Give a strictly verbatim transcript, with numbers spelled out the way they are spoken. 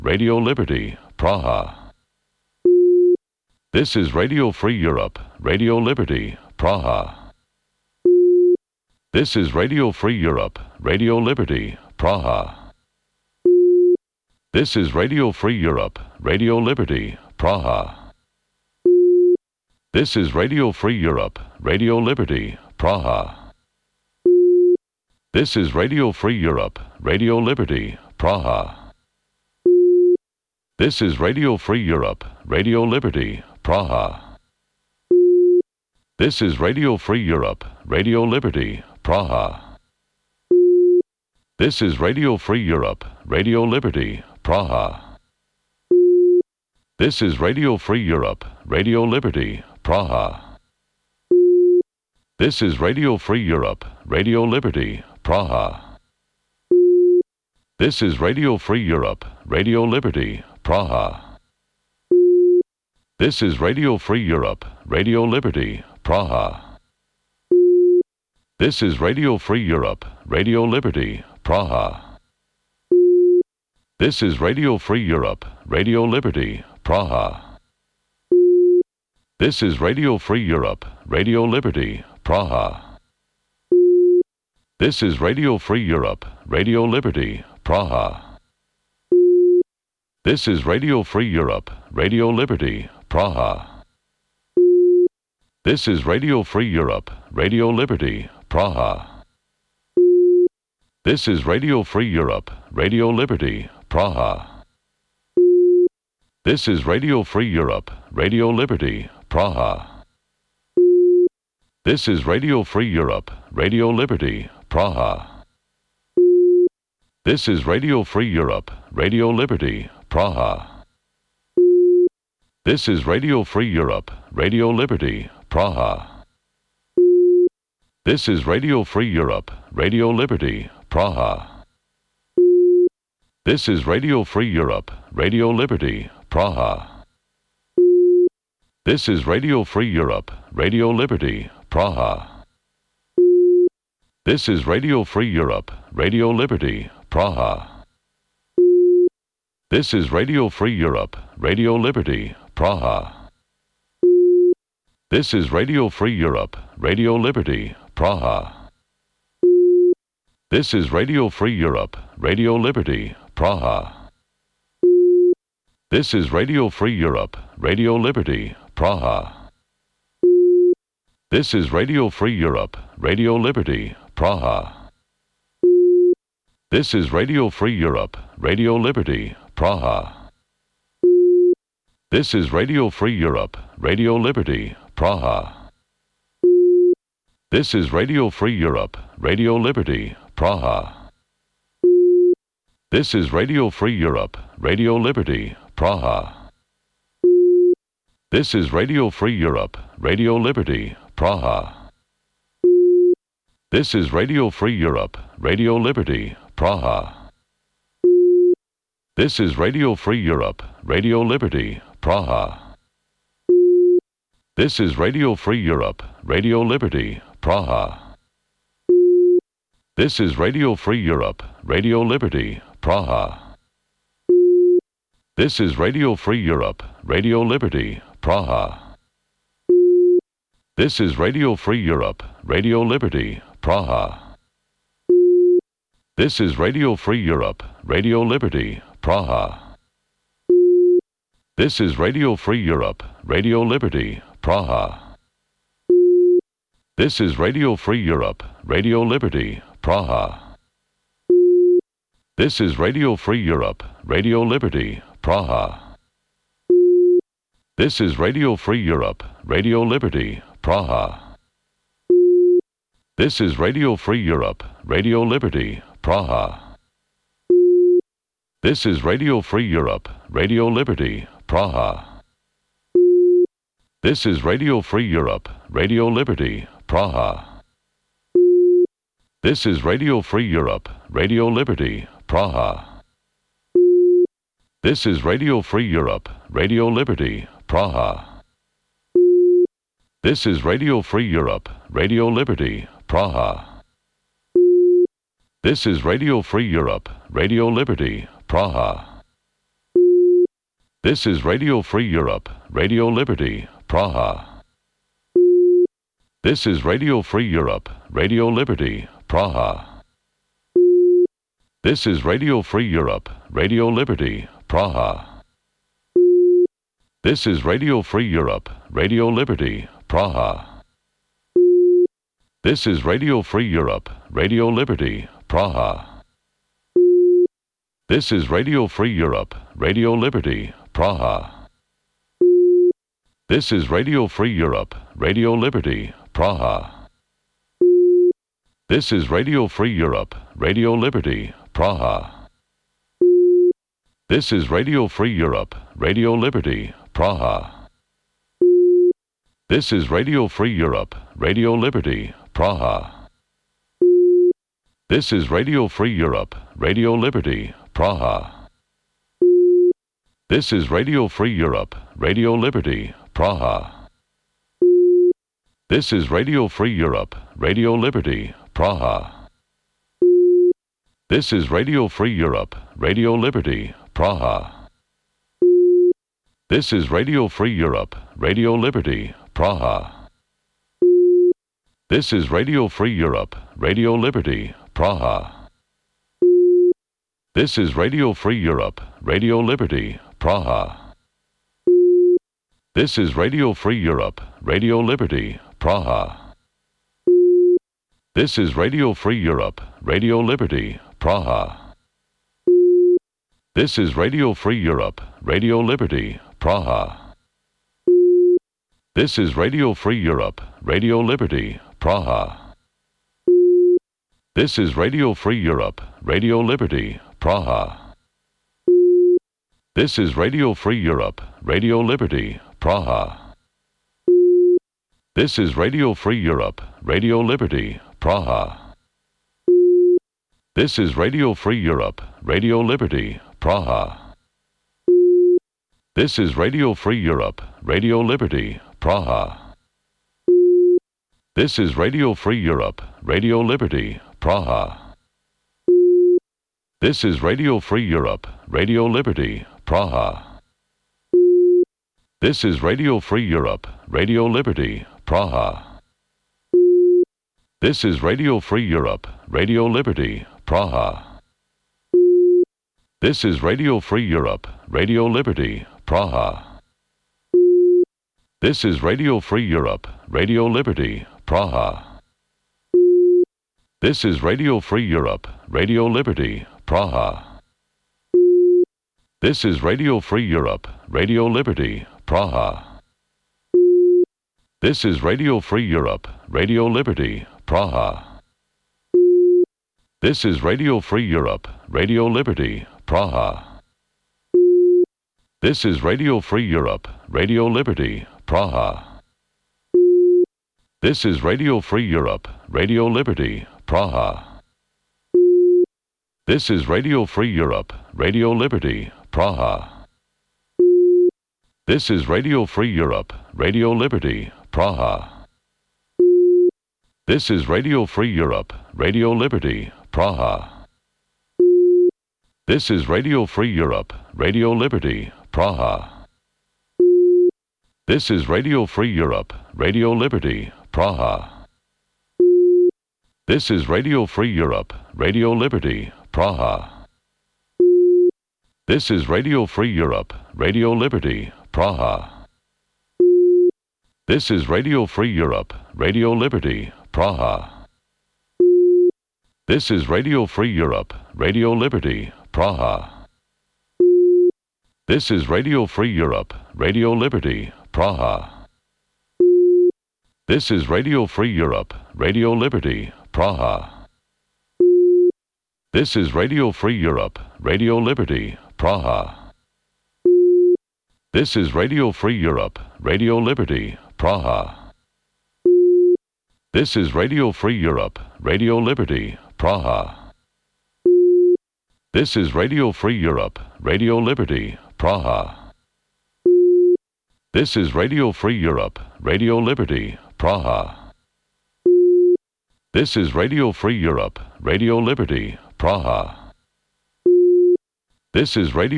Radio Liberty, Praha. This is Radio Free Europe, Radio Liberty, Praha. This is Radio Free Europe, Radio Liberty, Praha. This is Radio Free Europe, Radio Liberty, Praha. This is Radio Free Europe, Radio Liberty, Praha. This is Radio Free Europe, Radio Liberty, Praha. This is Radio Free Europe, Radio Liberty, Praha. This is Radio Free Europe, Radio Liberty, Praha. This is Radio Free Europe, Radio Liberty, Praha. This is Radio Free Europe, Radio Liberty, Praha. This is Radio Free Europe, Radio Liberty, Praha. This is Radio Free Europe, Radio Liberty, Praha. This is Radio Free Europe, Radio Liberty, Praha. This is Radio Free Europe, Radio Liberty, Praha. This is Radio Free Europe, Radio Liberty, Praha. This is Radio Free Europe, Radio Liberty, Praha. This is Radio Free Europe, Radio Liberty, Praha. This is Radio Free Europe, Radio Liberty, Praha. This is Radio Free Europe, Radio Liberty, Praha. This is Radio Free Europe, Radio Liberty, Praha. This is Radio Free Europe, Radio Liberty, Praha. This is Radio Free Europe, Radio Liberty, Praha. This is Radio Free Europe, Radio Liberty, Praha. This is Radio Free Europe, Radio Liberty, Praha. This is Radio Free Europe, Radio Liberty, Praha. This is Radio Free Europe, Radio Liberty, Praha. This is Radio Free Europe, Radio Liberty, Praha. This is Radio Free Europe, Radio Liberty, Praha. This is Radio Free Europe, Radio Liberty, Praha. This is Radio Free Europe, Radio Liberty, Praha. This is Radio Free Europe, Radio Liberty, Praha. This is Radio Free Europe, Radio Liberty, Praha. This is Radio Free Europe, Radio Liberty, Praha. This is Radio Free Europe, Radio Liberty, Praha. This is Radio Free Europe, Radio Liberty, Praha. This is Radio Free Europe, Radio Liberty, Praha. This is Radio Free Europe, Radio Liberty, Praha. This is Radio Free Europe, Radio Liberty, Praha. This is Radio Free Europe, Radio Liberty, Praha. This is Radio Free Europe, Radio Liberty, Praha. This is Radio Free Europe, Radio Liberty, Praha. This is Radio Free Europe, Radio Liberty, Praha. This is Radio Free Europe, Radio Liberty, Praha. This is Radio Free Europe, Radio Liberty, Praha. This is Radio Free Europe, Radio Liberty, Praha. This is Radio Free Europe, Radio Liberty, Praha. This is Radio Free Europe, Radio Liberty, Praha. This is Radio Free Europe, Radio Liberty, Praha. This is Radio Free Europe, Radio Liberty, Praha. This is Radio Free Europe, Radio Liberty, Praha. This is Radio Free Europe, Radio Liberty, Praha. This is Radio Free Europe, Radio Liberty, Praha. This is Radio Free Europe, Radio Liberty, Praha. This is Radio Free Europe, Radio Liberty, Praha. This is Radio Free Europe, Radio Liberty, Praha. This is Radio Free Europe, Radio Liberty, Praha. This is Radio Free Europe, Radio Liberty, Praha. This is Radio Free Europe, Radio Liberty, Praha. This is Radio Free Europe, Radio Liberty, Praha. This is Radio Free Europe, Radio Liberty, Praha. This is Radio Free Europe, Radio Liberty, Praha. This is Radio Free Europe, Radio Liberty, Praha. This is Radio Free Europe, Radio Liberty, Praha. This is Radio Free Europe, Radio Liberty, Praha. This is Radio Free Europe, Radio Liberty, Praha. This is Radio Free Europe, Radio Liberty, Praha. This is Radio Free Europe, Radio Liberty, Praha. This is Radio Free Europe, Radio Liberty, Praha. This is Radio Free Europe, Radio Liberty, Praha. This is Radio Free Europe, Radio Liberty, Praha. This is Radio Free Europe, Radio Liberty, Praha. This is Radio Free Europe, Radio Liberty, Praha. This is Radio Free Europe, Radio Liberty, Praha. This is Radio Free Europe, Radio Liberty, Praha. This is Radio Free Europe, Radio Liberty, Praha. This is Radio Free Europe, Radio Liberty, Praha. This is Radio Free Europe, Radio Liberty, Praha. This is Radio Free Europe, Radio Liberty, Praha. This is Radio Free Europe, Radio Liberty, Praha. This is Radio Free Europe, Radio Liberty, Praha. This is Radio Free Europe, Radio Liberty, Praha. This is Radio Free Europe, Radio Liberty, Praha. This is Radio Free Europe, Radio Liberty, Praha. This is Radio Free Europe, Radio Liberty, Praha. This is Radio Free Europe, Radio Liberty, Praha. This is Radio Free Europe, Radio Liberty, Praha. This is Radio Free Europe, Radio Liberty, Praha. This is Radio Free Europe, Radio Liberty, Praha. This is Radio Free Europe, Radio Liberty, Praha. This is Radio Free Europe, Radio Liberty, Praha. This is Radio Free Europe, Radio Liberty, Praha. This is Radio Free Europe, Radio Liberty, Praha. This is Radio Free Europe, Radio Liberty, Praha. This is Radio Free Europe, Radio Liberty, Praha. This is Radio Free Europe, Radio Liberty, Praha. This is Radio Free Europe, Radio Liberty, Praha. This is Radio Free Europe, Radio Liberty, Praha. This is Radio Free Europe, Radio Liberty, Praha. This is Radio Free Europe, Radio Liberty, Praha. This is Radio Free Europe, Radio Liberty, Praha. This is Radio Free Europe, Radio Liberty, Praha. This is Radio Free Europe, Radio Liberty, Praha. This is Radio Free Europe, Radio Liberty, Praha. This is Radio Free Europe, Radio Liberty, Praha. This is Radio Free Europe, Radio Liberty, Praha. This is Radio Free Europe, Radio Liberty, Praha. This is Radio Free Europe, Radio Liberty, Praha. This is Radio Free Europe, Radio Liberty, Praha. This is Radio Free Europe, Radio Liberty, Praha. This is Radio Free Europe, Radio Liberty, Praha. This is Radio Free Europe, Radio Liberty, Praha. This is Radio